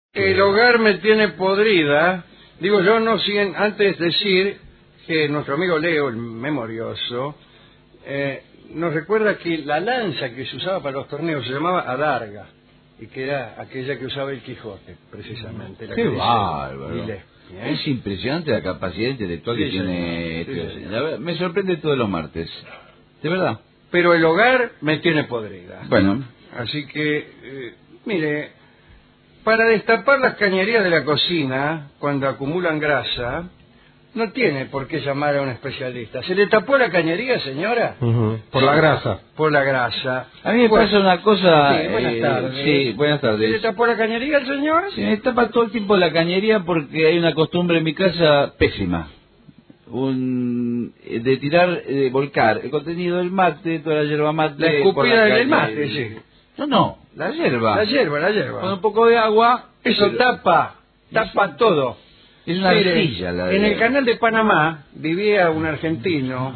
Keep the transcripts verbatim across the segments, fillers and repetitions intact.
El hogar me tiene podrida. Digo yo, no sin antes decir que nuestro amigo Leo, el memorioso, eh, nos recuerda que la lanza que se usaba para los torneos se llamaba adarga, y que era aquella que usaba el Quijote, precisamente. La ¡Qué que dice bárbaro! Millet, ¿eh? Es impresionante la capacidad intelectual Sí, que tiene señor. este. Sí, señor. La verdad, me sorprende todos los martes. De verdad. Pero el hogar me tiene podrida. Bueno, Así que, eh, mire, para destapar las cañerías de la cocina, cuando acumulan grasa, no tiene por qué llamar a un especialista. ¿Se le tapó la cañería, señora? Uh-huh. Por la grasa. Por la grasa. a mí me Bueno, pasa una cosa... sí, buenas eh, tardes. Sí, buenas ¿Se le tardes. tapó la cañería al señor? Se me tapa todo el tiempo la cañería porque hay una costumbre en mi casa pésima. Un, de tirar, de volcar el contenido del mate, toda la yerba mate... La por escupida la del calle. mate, sí. No, no, la yerba. La hierba, la Con hierba. un poco de agua... Eso pero- tapa, tapa todo. Es una Mire, arcilla la en de- el canal de Panamá vivía un argentino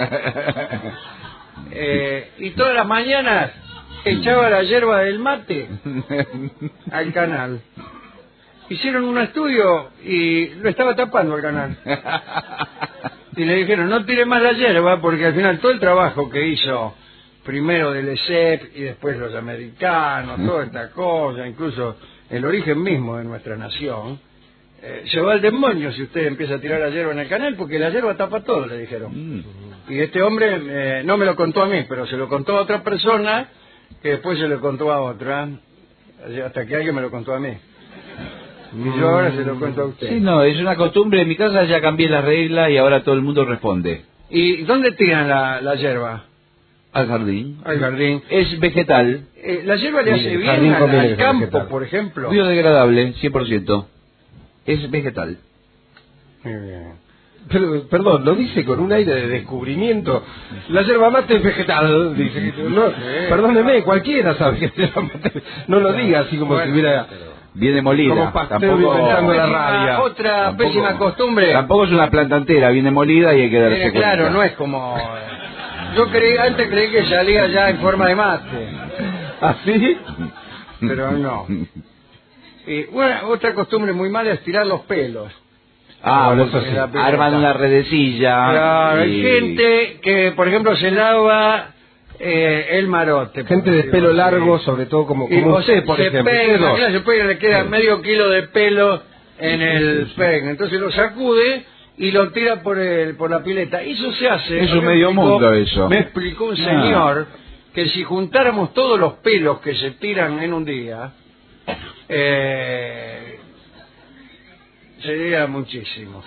eh, y todas las mañanas echaba la hierba del mate al canal. Hicieron un estudio y lo estaba tapando el canal. Y le dijeron, no tire más la hierba porque al final todo el trabajo que hizo, primero del E S E P y después los americanos, toda esta cosa, incluso el origen mismo de nuestra nación, eh, se va al demonio si usted empieza a tirar la hierba en el canal porque la hierba tapa todo, le dijeron. Mm. Y este hombre eh, no me lo contó a mí, pero se lo contó a otra persona que después se lo contó a otra, hasta que alguien me lo contó a mí. Y yo ahora se lo cuento a usted. Sí, no, es una costumbre. En mi casa ya cambié la regla y ahora todo el mundo responde. ¿Y dónde tiran la, la hierba? Al jardín. Al jardín. Es vegetal, Eh, ¿La hierba le Sí, hace el bien jardín al, conviene al que sea campo, vegetal. por ejemplo? biodegradable, cien por ciento. Es vegetal. Muy bien. Pero, perdón, lo dice con un aire de descubrimiento. La yerba mate es vegetal, dice. No, perdóneme, cualquiera sabe que es yerba mate. No lo diga así como Bueno, si hubiera... Viene molida. Como Pasteur Tampoco, inventando la Pésima- rabia. Otra tampoco- pésima costumbre. Tampoco es una planta entera, viene molida y hay que darse Eh, cuenta. claro, no es como... eh, Yo creí, antes creí que salía ya en forma de mate, ¿Así? pero no. Y bueno, otra costumbre muy mala es tirar los pelos. Ah, Bueno, vos eso sí. arman una redecilla. Claro, hay y- gente que, por ejemplo, se lava eh, el marote. Gente de pelo largo, sobre todo como, Y como o usted, se, por se ejemplo. peina, Ustedes dos. claro, se peina, le queda medio kilo de pelo en el peine. Entonces lo sacude y lo tira por el por la pileta. Eso se hace. Eso me medio explicó- mundo, eso. Me explicó un Ah. señor que si juntáramos todos los pelos que se tiran en un día, eh, sería muchísimo.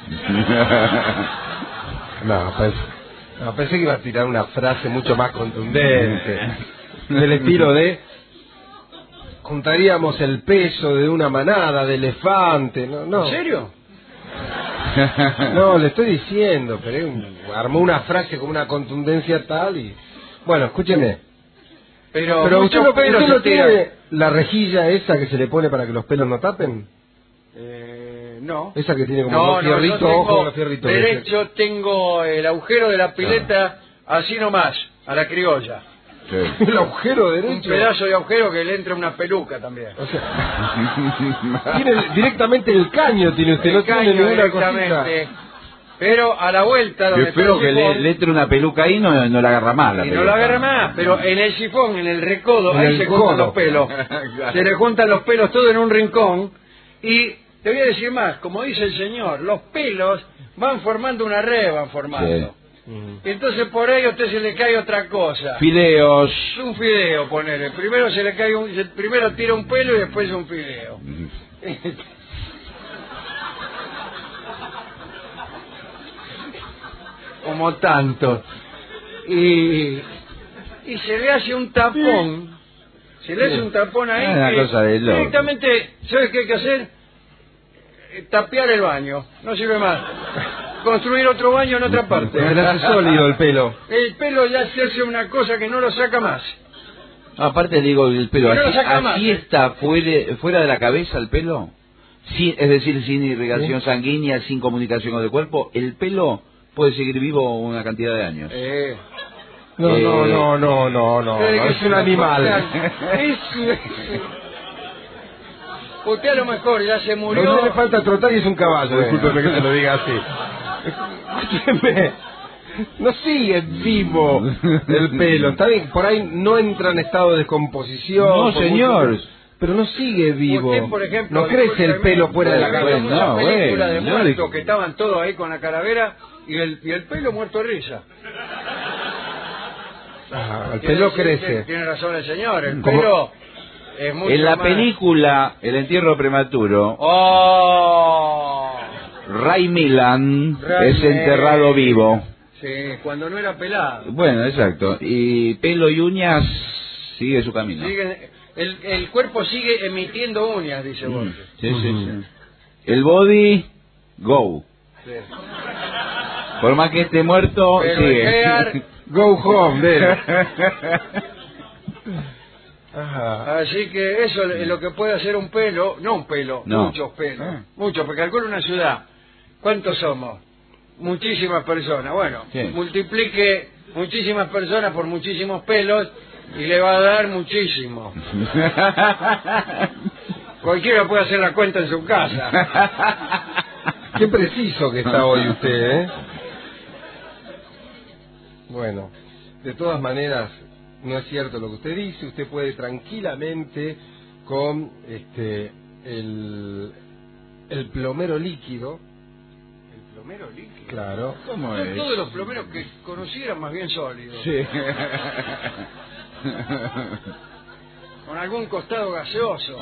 No, pensé, no, pensé que iba a tirar una frase mucho más contundente. Del estilo de... Juntaríamos el peso de una manada de elefante. No, no. ¿En serio? No, le estoy diciendo, pero es un- armó una frase con una contundencia tal y... Bueno, escúcheme. Pero, Pero usted muchos no, pelos usted no se tiran. tiene la rejilla esa que se le pone para que los pelos no tapen. Eh, no. Esa que tiene como No, dos no, yo fierritos, tengo ojo con los fierritos. derecho tengo el agujero de la pileta así nomás, a la criolla. Sí. El agujero Un derecho. pedazo de agujero que le entra una peluca también. O sea, tiene directamente el caño, tiene usted, El no tiene caño ninguna cosita. directamente. Pero a la vuelta Yo donde está espero el que le, sifón, le entre una peluca ahí y no, no la agarra más. La y no peluca. la agarra más, pero en el sifón, en el recodo, En ahí el se codo. juntan los pelos. Claro. Se le juntan los pelos todo en un rincón. Y te voy a decir más, como dice el señor, los pelos van formando una red, van formando. Y entonces por ahí a usted se le cae otra cosa. Fideos. Un fideo, ponele. Primero se le cae un, se- primero tira un pelo y después un fideo. Como tanto. Y, y se le hace un tapón. Se le hace un tapón ahí. Es una que cosa de loco. directamente, ¿sabes qué hay que hacer? Eh, Tapiar el baño. No sirve más. Construir otro baño en otra parte. Se le hace sólido el pelo. El pelo ya se hace una cosa que no lo saca más. Aparte digo, el pelo, Pero no así, lo saca más, así ¿eh? está fuera, fuera de la cabeza el pelo. Sí, es decir, sin irrigación ¿Sí? sanguínea, sin comunicación con el cuerpo, el pelo puede seguir vivo una cantidad de años. Eh, No, Eh, no, no, no, no, no, Tiene no, que es ser un una animal. cosa- es- Usted a lo mejor ya se A murió. usted le falta trotar y es un caballo, Bueno. discúlpeme que se lo diga así. Escúcheme, no sigue vivo el pelo, está bien, por ahí no entra en estado de descomposición. No, por señor. mucho- pero no sigue vivo. Usted, por ejemplo, no crece el pelo fuera de la Bueno, cabeza. bueno, Una película de bueno, muertos yo- que estaban todos ahí con la calavera y el, y el pelo muerto de risa. Ah, el Quiere pelo decir que crece. Tiene razón el señor, el ¿Cómo? pelo es mucho En la más- película El entierro prematuro, ¡Oh! Ray Milland Ray es enterrado Milland. vivo. Sí, cuando no era pelado. Bueno, exacto. Y pelo y uñas sigue su camino. Sigue- el, el cuerpo sigue emitiendo uñas, dice Mm, Borges. sí, sí, sí. El body, go. Sí. Por más que esté muerto, Pero el sigue. hair, Go home, de Ajá. así que eso es lo que puede hacer un pelo, no un pelo, No. muchos pelos, Ah. muchos, porque calcula una ciudad. ¿Cuántos somos? Muchísimas personas. Bueno, Sí. multiplique muchísimas personas por muchísimos pelos y le va a dar muchísimo. Cualquiera puede hacer la cuenta en su casa. Qué preciso que está hoy usted, ¿eh? Bueno, de todas maneras, no es cierto lo que usted dice. Usted puede tranquilamente con este el, el plomero líquido. El plomero líquido. Claro. ¿Cómo Yo es? todos los plomeros que conocí eran más bien sólidos. Sí. Con algún costado gaseoso.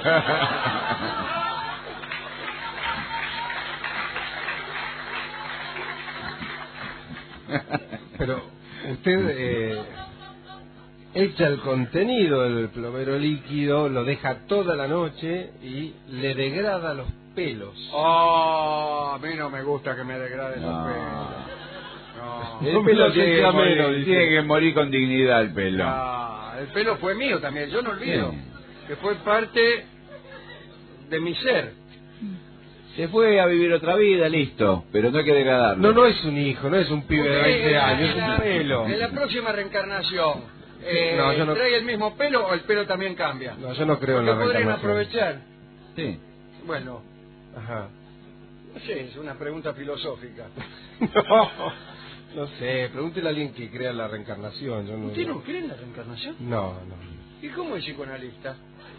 Pero usted eh, echa el contenido del plomero líquido, lo deja toda la noche y le degrada los pelos. Oh, a mí no me gusta que me degraden No. los pelos. No. El No me pelo lo tiene que, echa morir, menos, dice. tiene que morir con dignidad el pelo. Ah, el pelo fue mío también, yo no olvido Sí. que fue parte de mi ser. Se fue a vivir otra vida, listo, pero no hay que degradarlo. No, no es un hijo, no es un pibe de Porque veinte en- años, en es la- un pelo. En la próxima reencarnación, eh, No, yo no- ¿trae el mismo pelo o el pelo también cambia? No, yo no creo en Porque la podrían reencarnación. aprovechar. Sí. Bueno, Ajá. no sé, es una pregunta filosófica. No, no sé, pregúntele a alguien que crea en la reencarnación. Yo no, ¿Usted no cree en la reencarnación? No, no. ¿Y cómo es psicoanalista?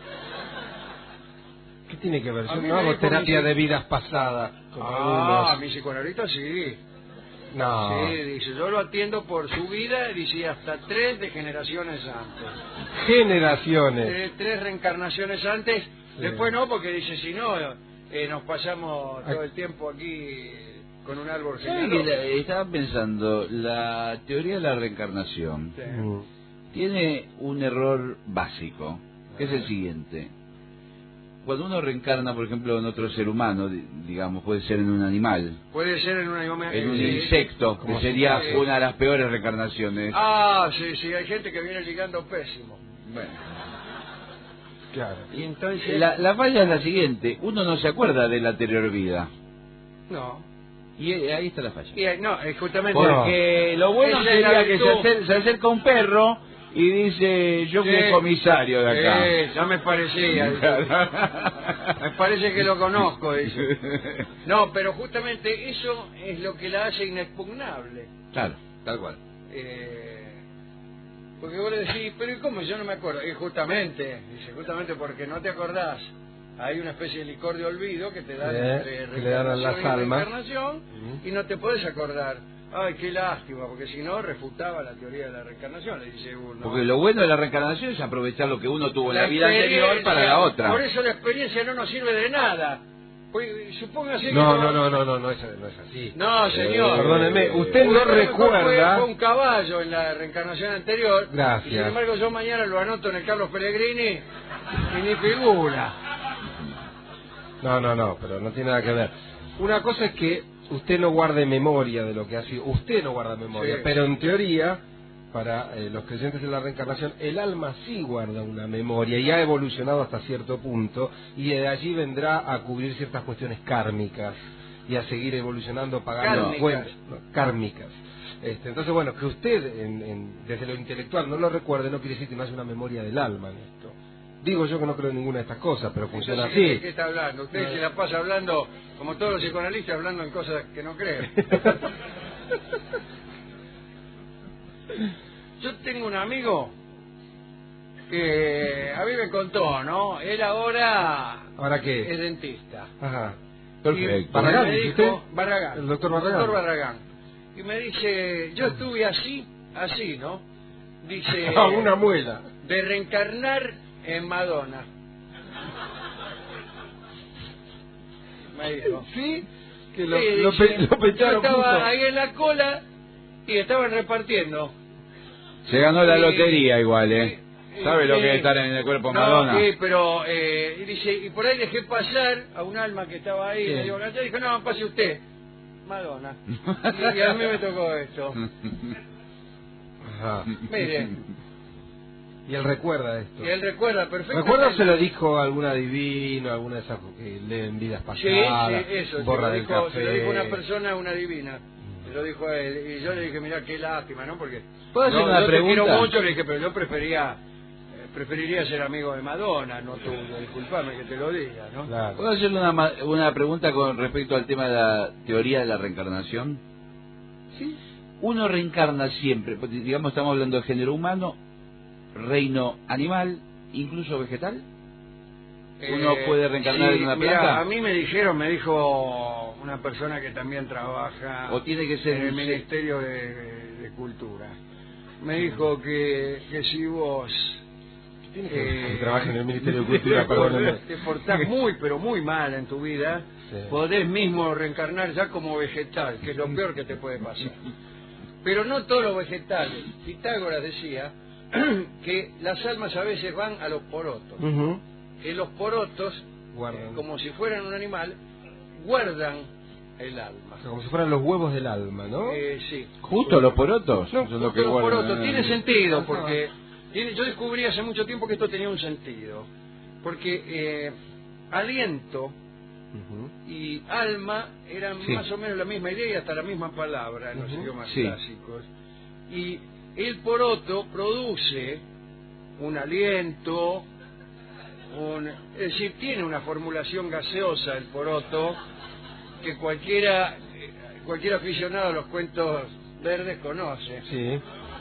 ¿Qué tiene que ver? A Yo mí no me hago dijo terapia mi- de vidas pasadas. Como Ah, algunos. mi psicoanalista sí. No. Sí, dice, yo lo atiendo por su vida, dice, hasta tres de generaciones antes. Generaciones. Tres, tres reencarnaciones antes, después no, porque dice, si no, eh, nos pasamos todo el tiempo aquí con un árbol ¿Sabe que genealógico. la- estaba pensando, la teoría de la reencarnación Sí. Mm. tiene un error básico, que es el siguiente. Cuando uno reencarna, por ejemplo, en otro ser humano, di- digamos, puede ser en un animal, Puede ser en una en un sí. insecto, que Como sería si- una de las peores reencarnaciones. Ah, sí, sí, hay gente que viene ligando pésimo. Bueno. Claro. Y entonces... La, la falla es la siguiente, uno no se acuerda de la anterior vida. No. Y eh, ahí está la falla. Y, eh, no, es justamente... Porque lo bueno Esa es la sería que se, virtud. acer- se acerca un perro y dice, yo fui Sí. el comisario de acá. Sí, ya me parecía. dice. Me parece que lo conozco, dice. No, pero justamente eso es lo que la hace inexpugnable. Claro, tal cual. Eh, porque vos le decís, pero ¿y cómo? Yo no me acuerdo. Y justamente, dice, justamente porque no te acordás. Hay una especie de licor de olvido que te dan Sí, entre que le dan a las reencarnación y almas. reencarnación y no te podés acordar. Ay, qué lástima, porque si no refutaba la teoría de la reencarnación, le dice uno. Porque lo bueno de la reencarnación es aprovechar lo que uno tuvo en la, vida experiencia, anterior para la otra. Por eso la experiencia no nos sirve de nada. Pues, supóngase que No, no, no, no, no, no es, no es así. No, señor. Eh, Perdóneme, usted no Usted recuerda. Fue, fue un caballo en la reencarnación anterior. Gracias. Y sin embargo, yo mañana lo anoto en el Carlos Pellegrini y ni figura. No, no, no, pero no tiene nada que ver. Una cosa es que usted no guarde memoria de lo que ha sido. Usted no guarda memoria, Sí. pero en teoría, para eh, los creyentes en la reencarnación, el alma sí guarda una memoria y ha evolucionado hasta cierto punto y de allí vendrá a cubrir ciertas cuestiones kármicas y a seguir evolucionando pagando Kármicas. cuentas. No, kármicas. Este, entonces, bueno, que usted en- en- desde lo intelectual no lo recuerde no quiere decir que no haya una memoria del alma en esto. Digo yo que no creo en ninguna de estas cosas, pero funciona Entonces, ¿de así. qué está hablando? Usted se la pasa hablando, como todos los psicoanalistas, hablando en cosas que no creen. Yo tengo un amigo que a mí me contó, ¿no? Él ahora ¿Ahora qué? es dentista. Ajá. Perfecto. Y Barragán, me ¿dice dijo, usted? Barragán, El doctor Barragán. doctor Barragán. Y me dice, yo estuve así, así, ¿no? Dice, A una muela. de reencarnar en Madonna. Me dijo. ¿Sí? Que lo, Sí, lo, dice, pe- lo yo pecharon estaba justo. ahí en la cola y estaban repartiendo. Se ganó la Sí. lotería igual, ¿eh? Sí, ¿Sabe lo sí. que es estar en el cuerpo No, Madonna? sí, pero eh, y dice, y por ahí dejé pasar a un alma que estaba ahí, Sí. le digo, "Acá", dijo, no, pase usted. Madonna. Y, y a mí me tocó esto. Ajá. Mire, Y él recuerda esto. y él recuerda perfectamente. ¿Recuerda o se lo dijo algún adivino, alguna de esas que leen vidas Sí, pasadas? sí, eso, se borra lo, del dijo, café? se lo dijo una persona, una divina. Se lo dijo a él. Y yo le dije, mira, qué lástima, ¿no? Porque ¿Puedo hacer no, una yo pregunta? te quiero mucho, le dije, pero yo prefería, eh, preferiría ser amigo de Madonna, no tuyo. Disculpame que te lo diga, ¿no? Claro. ¿Puedo hacerle una, ma- una pregunta con respecto al tema de la teoría de la reencarnación? Sí. Uno reencarna siempre, porque, digamos, estamos hablando de género humano, reino animal, incluso vegetal. ¿Uno Eh, puede reencarnar sí, en una mira, planta? a mí me dijeron, me dijo una persona que también trabaja ¿O tiene que ser en el un- Ministerio de, de Cultura. Me dijo que, que si vos Tiene que, eh, que trabaja en el Ministerio de Cultura, perdóneme. te portás muy, pero muy mal en tu vida, Sí. podés mismo reencarnar ya como vegetal, que es lo peor que te puede pasar. Pero no todos los vegetales. Pitágoras decía que las almas a veces van a los porotos. Ujú. Que los porotos, Guardan. eh, como si fueran un animal, guardan el alma. O sea, como si fueran los huevos del alma, ¿no? Eh, sí. ¿Justo los porotos? No, Eso es lo justo que los guardan, porotos. ¿eh? Tiene sentido, Ajá. porque tiene- yo descubrí hace mucho tiempo que esto tenía un sentido. Porque eh, aliento Ujú. y alma eran Sí. más o menos la misma idea y hasta la misma palabra en los Ujú. idiomas Sí. clásicos. Y el poroto produce un aliento, un, es decir, tiene una formulación gaseosa el poroto que cualquiera eh, cualquier aficionado a los cuentos verdes conoce. Sí.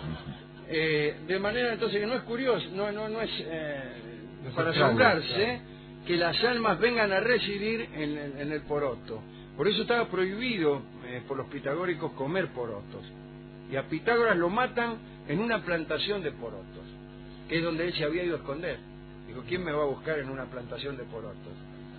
Eh, de manera entonces que no es curioso, no no no es eh, No es para extraño, asombrarse claro. que las almas vengan a residir en el, en el poroto. Por eso estaba prohibido eh, por los pitagóricos comer porotos. Y a Pitágoras lo matan en una plantación de porotos, que es donde él se había ido a esconder. Digo, ¿quién me va a buscar en una plantación de porotos?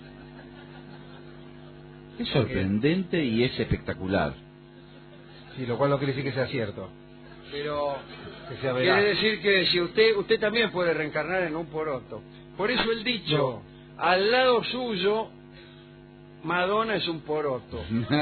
Es sorprendente y es espectacular. Sí, lo cual no quiere decir que sea cierto. Pero Que sea veraz. quiere decir que si usted usted también puede reencarnar en un poroto. Por eso el dicho, al lado suyo, Madonna es un poroto.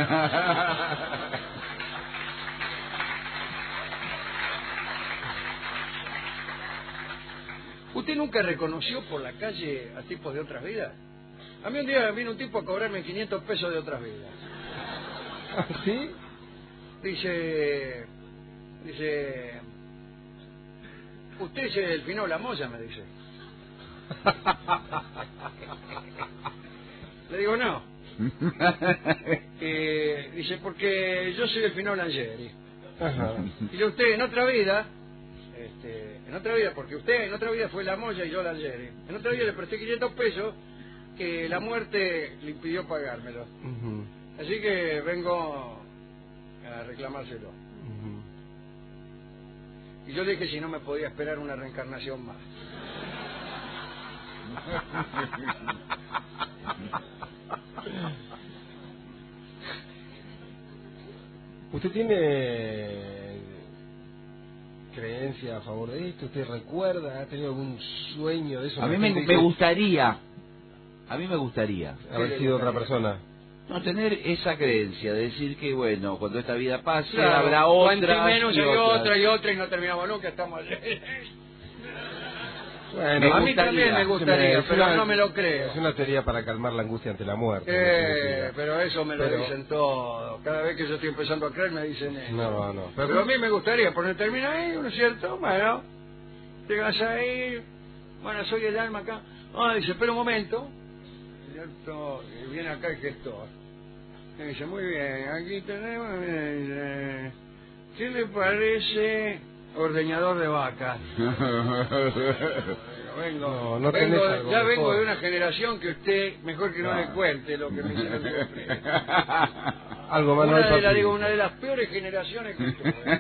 ¿Usted nunca reconoció por la calle a tipos de otras vidas? A mí un día vino un tipo a cobrarme quinientos pesos de otras vidas. ¿Ah, sí? Dice, dice, usted es el Pino La Moya, me dice. Le digo, no. Eh, dice, porque yo soy el Pino Langeri. Ajá. Y yo, usted en otra vida, este, en otra vida, porque usted en otra vida fue La Moya y yo Langeri. En otra vida le presté quinientos pesos que la muerte le impidió pagármelo. Ujú. Así que vengo a reclamárselo. Ujú. Y yo le dije si no me podía esperar una reencarnación más. ¿Usted tiene creencia a favor de esto? ¿Usted recuerda? ¿Ha tenido algún sueño de eso? A mí La me, gente me dice, gustaría, a mí me gustaría, haber sido otra persona. no tener esa creencia, de decir que, bueno, cuando esta vida pase, Claro, habrá cuanto otra menos y hay otras. otra y otra y no terminamos nunca, estamos... Bueno, a mí gustaría, también me es gustaría, una- pero no me lo creo. Es una teoría para calmar la angustia ante la muerte. en Eh, definitiva. pero eso me lo Pero- dicen todos. Cada vez que yo estoy empezando a creer me dicen eso. No, no. Pero, a mí me gustaría poner término ahí, ¿no es cierto? Bueno, llegas ahí, Bueno, soy el alma acá. Ah, dice, espera un momento. ¿Cierto? Y viene acá el gestor. Y dice, muy bien, aquí tenemos... Eh, ¿qué le parece ordeñador de vacas? Vengo, No, no vengo tenés de- algo ya vengo mejor. de una generación que usted mejor que no le cuente lo que me hicieron sufrir. Algo más no Una hay de, la, digo, papel. una de las peores generaciones que tuve.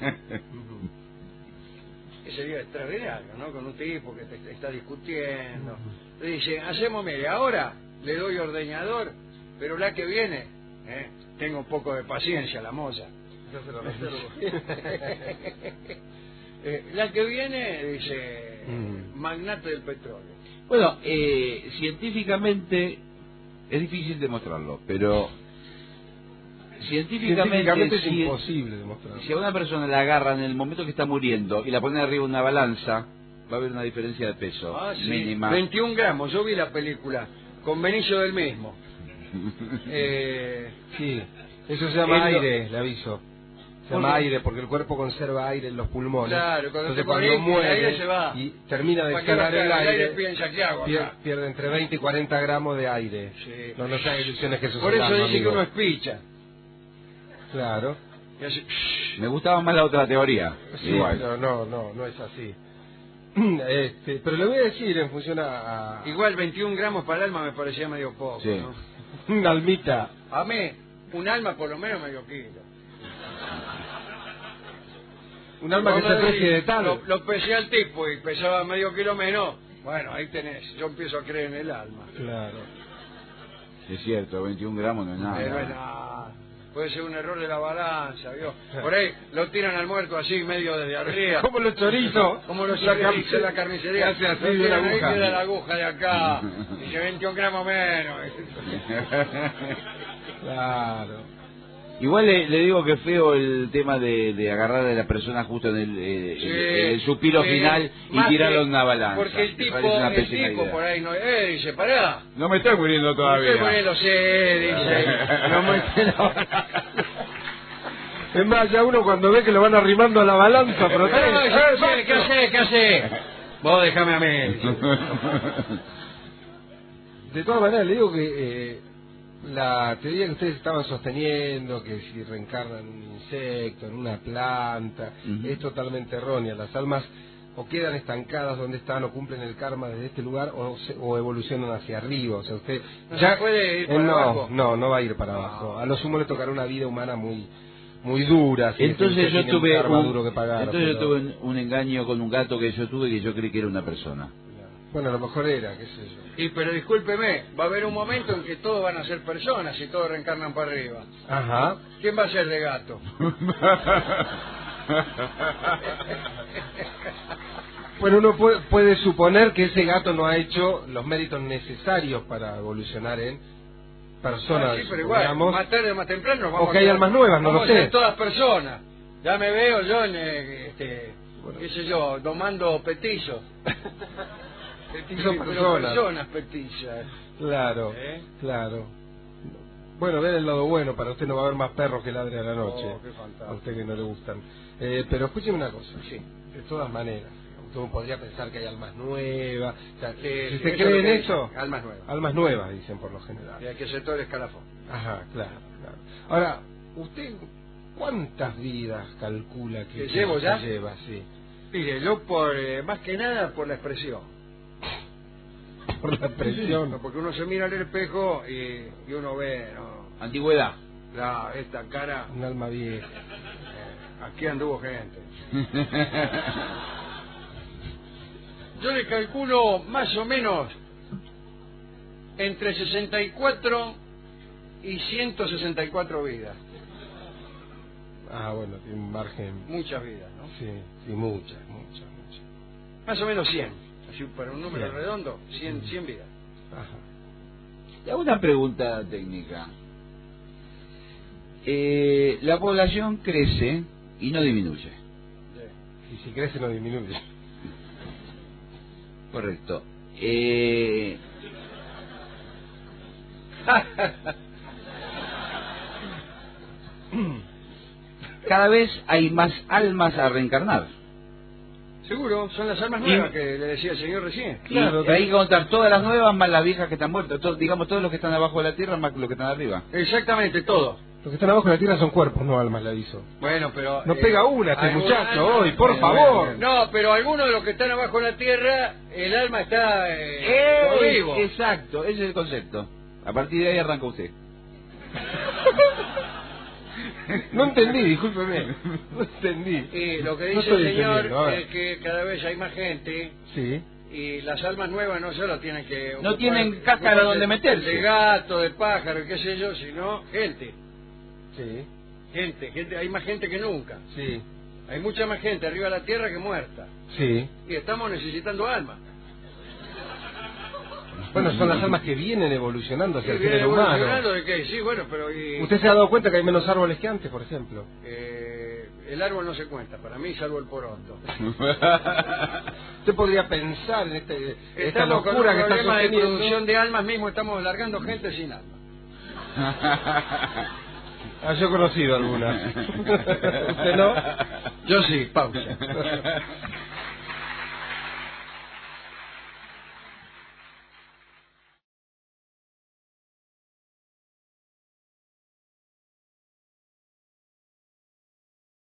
Ese día extraordinario, ¿no? Con un tipo que te, te está discutiendo. Le dice, hacemos, mire, ahora le doy ordeñador, pero la que viene, ¿eh? Tengo un poco de paciencia, la moza. Yo se lo reservo. Eh, la que viene, dice, Mm. magnate del petróleo. Bueno, eh, científicamente es difícil demostrarlo, pero científicamente, Científicamente es si, imposible demostrarlo. si a una persona la agarra en el momento que está muriendo y la pone arriba de una balanza, va a haber una diferencia de peso Ah, sí. mínima. veintiún gramos, yo vi la película con Benicio del Mismo. eh, Sí, eso se llama Es lo- aire, le aviso. Se ¿Por llama qué? aire porque el cuerpo conserva aire en los pulmones. Claro, cuando Entonces te cuando morís, el muere aire se va. y termina de Cualquiera exhalar que el haga el aire, aire piensa, ¿qué hago acá? pier- pierde entre veinte y cuarenta gramos de aire. Sí. No nos haga ilusiones que eso Por es eso el alma, dice que amigo. uno es picha. Claro. Y hace, Me gustaba más la otra teoría. Sí, Igual. pero no, no, no es así. Este, pero le voy a decir en función a, a igual veintiún gramos para el alma me parecía medio poco, Sí. ¿no? una almita. A mí, un alma por lo menos medio kilo. Un alma que se Cuando precie de tal. Lo, lo pesé al tipo y pesaba medio kilo menos. Bueno, ahí tenés. Yo empiezo a creer en el alma. Claro. Es cierto, veintiún gramos no es nada. Pero es nada. Puede ser un error de la balanza, ¿vio? Por ahí lo tiran al muerto así, medio desde arriba. Como los chorizos. Como los La chorizos cam- en la carnicería. Hace así Lo de una tiran ahí, aguja. queda la aguja de acá. Dice veintiún gramos menos. Claro. Igual le, le digo que es feo el tema de, de agarrar a la persona justo en el, eh, Sí, el- el suspiro sí, final y más tirarlo que- en una balanza. Porque el Me tipo, parece una el pésima tipo idea. por ahí no, eh, dice, pará. No me estoy muriendo Estoy todavía. poniendo sí, dice. No me Es más, ya uno cuando ve que lo van arrimando a la balanza, pero ¿Qué hace? ¿Qué hace? ¿Qué hace? Vos déjame a mí. De todas maneras, le digo que eh, la teoría que ustedes estaban sosteniendo, que si reencarnan en un insecto, en una planta, Ujú. es totalmente errónea. Las almas o quedan estancadas donde están o cumplen el karma desde este lugar o, se- o evolucionan hacia arriba. O sea, usted ¿No se puede ir eh, para no, abajo? no, no va a ir para abajo. A lo sumo le tocará una vida humana muy muy dura. si Entonces usted yo tiene un tuve karma un, duro que pagar, entonces yo pero- tuve un, un engaño con un gato que yo tuve que yo creí que era una persona. Bueno, a lo mejor era, qué sé yo. Y pero discúlpeme, va a haber un momento en que todos van a ser personas y todos reencarnan para arriba. Ajá. ¿Quién va a ser de gato? Bueno, uno puede, puede suponer que ese gato no ha hecho los méritos necesarios para evolucionar en personas, Ah, sí, pero igual, digamos. más tarde o más temprano nos vamos O que a hay quedar- almas nuevas, no vamos lo a ser sé. todas personas. Ya me veo yo en, eh, este, Bueno. qué sé yo, domando petizos. Petizos Sí, pero personas. personas petizas. Claro, ¿Eh? claro. Bueno, ver el lado bueno, para usted no va a haber más perros que ladre a la noche. Oh, qué fantástico. A usted que no le gustan. Eh, pero escúcheme una cosa. Sí. De todas maneras, usted podría pensar que hay almas nuevas. O sea, Sí, si sí, usted eso cree es lo en que eso, dicen, almas nuevas. almas nuevas dicen por lo general. Y hay que ser todo el escalafón. Ajá, claro, claro. Ahora, ¿usted cuántas vidas calcula que, ¿Que llevo se ya? lleva? Sí. Mire, yo por, eh, más que nada por la expresión. Por la presión. No, porque uno se mira al espejo y, y uno ve, ¿no? Antigüedad. La, esta cara, Un alma vieja. eh, aquí anduvo gente. Yo le calculo más o menos entre sesenta y cuatro y ciento sesenta y cuatro vidas. Ah, bueno, tiene un margen. Muchas vidas, ¿no? Sí, sí, muchas, muchas, muchas. Más o menos cien. Así para un número Cien. redondo, cien, cien vidas. Ajá. Y hago una pregunta técnica. Eh, la población crece y no disminuye. Y si crece no disminuye. Correcto. Eh, cada vez hay más almas a reencarnar. Seguro, son las almas nuevas que le decía el señor recién. Claro, y hay que contar todas las nuevas más las viejas que están muertas. Todo, digamos, todos los que están abajo de la tierra más los que están arriba. Exactamente, todo. Los que están abajo de la tierra son cuerpos, no almas, le aviso. Bueno, pero... No eh, pega una este alguna- muchacho hoy, por Bueno, favor. No, pero algunos de los que están abajo de la tierra, el alma está eh, ¡Eh! por vivo. Exacto, ese es el concepto. A partir de ahí arranca usted. No entendí, discúlpeme. No entendí. Y lo que No dice estoy el señor entendiendo, a ver. es que cada vez hay más gente Sí. y las almas nuevas no solo tienen que... No ocupar- tienen cáscara ocuparse donde meterse. De gato, de pájaro, qué sé yo, sino gente. Sí. Gente, gente, hay más gente que nunca. Sí. Hay mucha más gente arriba de la tierra que muerta. Sí. Y estamos necesitando almas. Bueno, son las almas que vienen evolucionando hacia Sí, el viene género humano. evolucionando de qué, sí, bueno, pero... y- ¿Usted se ha dado cuenta que hay menos árboles que antes, por ejemplo? Eh, el árbol no se cuenta, para mí salvo el poroto. Usted podría pensar en este, esta Estamos con un locura que está problema de sosteniendo. producción de almas mismo, estamos largando gente sin alma. Ah, yo he conocido algunas. ¿Usted no? Yo sí, pausa.